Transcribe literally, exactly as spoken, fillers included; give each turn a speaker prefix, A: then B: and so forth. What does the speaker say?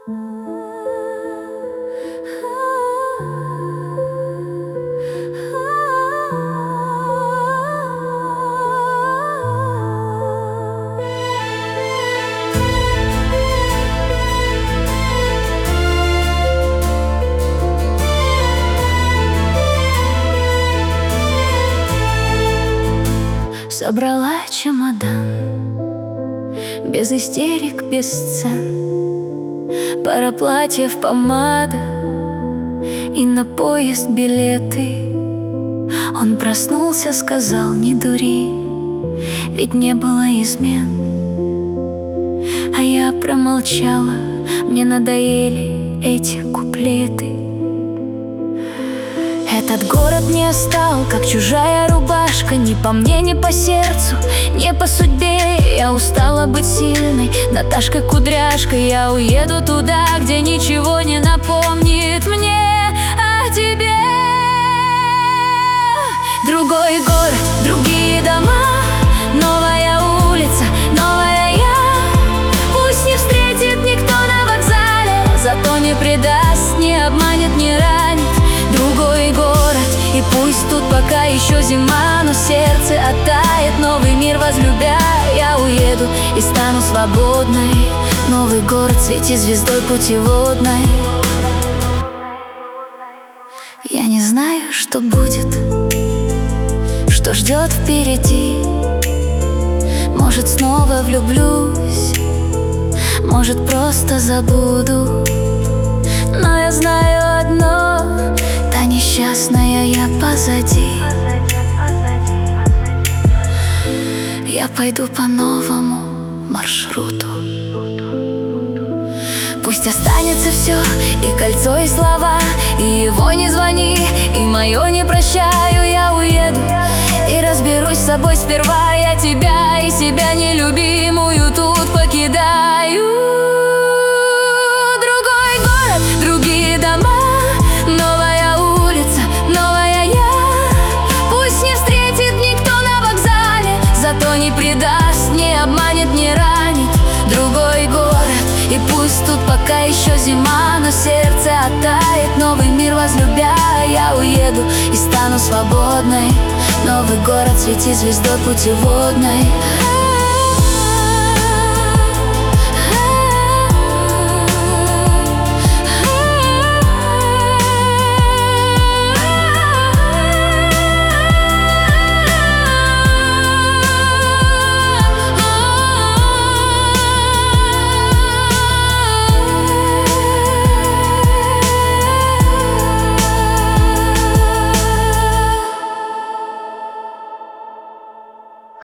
A: Собрала чемодан, без истерик, без сцен, пара платьев, помада и на поезд билеты. Он проснулся, сказал: не дури, ведь не было измен. А я промолчала, мне надоели эти куплеты. Этот город мне стал, как чужая рубашка, ни по мне, ни по сердцу, не по судьбе. Я устала быть сильной, Наташкой-кудряшкой. Я уеду туда, где ничего не напомнит мне о тебе. Другой город, другие дома, новая улица, новая я. Пусть не встретит никто на вокзале, зато не предаст, не обманет, не ранит. Другой город, и пусть тут пока еще зима, но сердце оттает, новый мир возлюбя. Я уеду и стану свободной, новый город, свети звездой путеводной. Я не знаю, что будет, что ждет впереди. Может, снова влюблюсь, может, просто забуду. Но я знаю одно: та несчастная я позади. Я пойду по новому маршруту. Пусть останется все, и кольцо, и слова, и его не звони, и мое не прощаю. Я уеду и разберусь с собой сперва. Я тебя и себя нелюбимую тут покидаю. Другой город, другие дома, новая улица, новая я. Пусть не встретит никто на вокзале, зато не предаст, не обманет, не ранит. Другой город, и пусть тут пока еще зима, но сердце оттает, новый мир возлюбя. Я уеду и стану свободной, новый город, свети звездой путеводной.